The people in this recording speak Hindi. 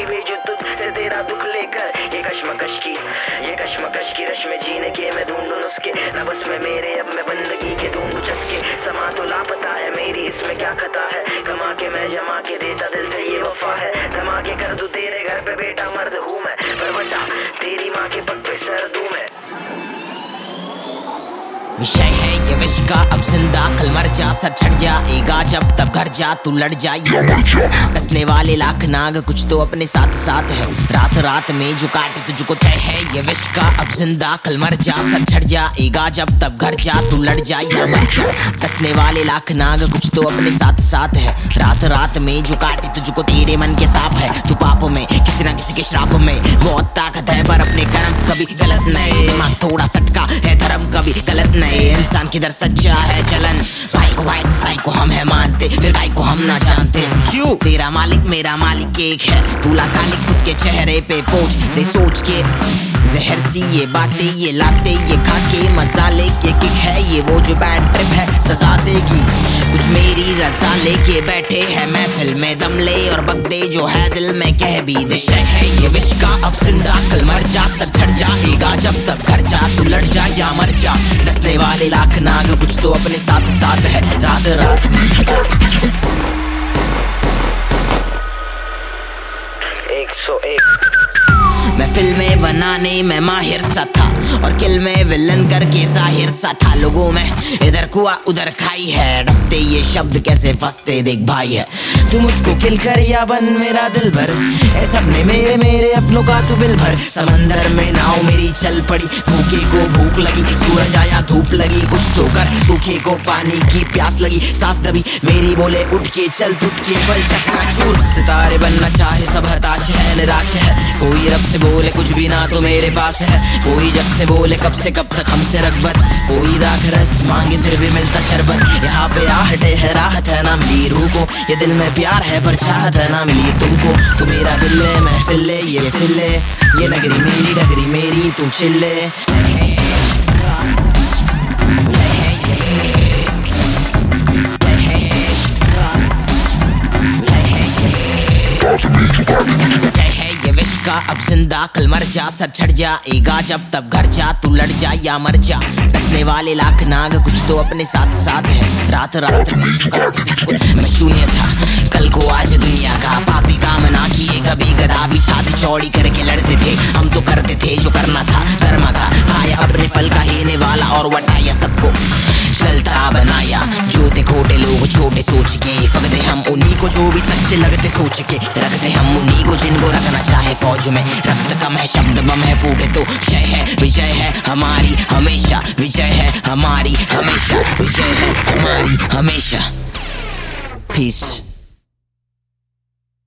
भेजूं तुझसे तेरा दुख लेकर। ये कश्मकश की रश में जीने के मैं ढूंढूं नुस्खे, न बस में मेरे अब मैं बंदगी के ढूंढूं चस्के। समा तो लापता है मेरी, इसमें क्या खता है, कमा के मैं जमा के देता दिल से ये वफा है। जमा के कर दूं तेरे घर पे बेटा मर्द हूँ मैं, पर बता तेरी माँ के पग पे सर दूं मैं। विषय है ये विश का अब जिंदा कल मर जा, सर छट जाएगा जब तब घर जा तू लड़ जा या मर जा। कसने वाले लाख नाग कुछ तो अपने साथ साथ है, रात रात में जो काटे तुझको तय है ये विश का अब जिंदा कल मर जा, सर छट जाएगा जब तब घर जा तू लड़ जा या मर जा। कसने वाले लाख नाग कुछ तो अपने साथ साथ है, रात रात में जो काटे तुझको तेरे मन के साफ है। तू पाप में किसी ना किसी के श्राप में, बहुत ताकत है पर अपने कर्म कभी गलत नहीं। दिमाग थोड़ा सटका है धर्म कभी गलत नहीं, इंसान किधर सच्चा है चलन। भाई को भाई सच्चाई को हम है मानते, फिर भाई को हम ना जानते क्यों। तेरा मालिक मेरा मालिक एक है, तू लगा लिख खुद के चेहरे पे पोछ दे सोच के। जहर सी ये बातें ये लाते ये खाके मजा लेके किक है ये वो जो बैड ट्रिप है सजा देगी। कुछ मेरी रजा लेके बैठे हैं महफिल में दम ले और बगदे जो है दिल में कह भी दे। है ये विश का अब जिंदा कल मर जा, सर छट जाएगा जब तक घर जा तू लड़ जा या मर जा। डसने वाले लाख नाग कुछ तो अपने साथ साथ है, रात रात 101 मैं फिल्में बनाने में माहिर सा था और किल में विलन करके जाहिर सा था। लोगों में इधर कुआ उधर खाई है, डसते ये शब्द कैसे फंसते देख भाई है। तू मुझको किल कर या बन मेरा दिल भर, ए सबने मेरे मेरे अपनों का तू बिल भर। समंदर में नाव मेरी चल पड़ी, भूखे को भूख लगी, सूरज आया धूप लगी, कुछ तो कर सूखे को पानी की प्यास लगी। सांस दबी मेरी बोले उठ के चल टूट के बल चकना चूर। सितारे बनना चाहे सब हताश है निराश है, कोई रब से बोले कुछ भी ना तो मेरे पास है, कोई जब से बोले कब से कब तक हमसे रगबत, कोई दाख रस मांगे फिर भी मिलता शरबत। यहाँ पे आहट है राहत है ना मिली रूह को, ये दिल में प्यार है पर चाहत है ना मिली तुमको। तू मेरा दिल है महफिल है ये फिल है, ये नगरी मेरी डगरी मेरी तू चिल्ले। अब जिंदा कल मर जा, सर छट जाएगा जब तब घर जा तू लड़ जा या मर जा। डसने वाले लाख नाग कुछ तो अपने साथ साथ है, रात रात में मैं शून्य था कल को आज दुनिया का। पापी काम ना किए कभी गधा भी शादी चौड़ी करके लड़ते थे, हम तो करते थे जो करना था कर्मा का। खाया अपने फल का हीने वाला और वटाया सबको चलता बनाया। जो थे खोटे लोग छोटे सोच के, फकदे हम उन्हीं को जो भी सच्चे लगते सोच के, रखते हम उन्हीं को जिनको रखना चाहे फौज में। रक्त कम है शब्द बम है फूटे तो क्षय है, विजय है हमारी हमेशा, विजय है हमारी हमेशा, विजय है हमारी हमेशा। पीस।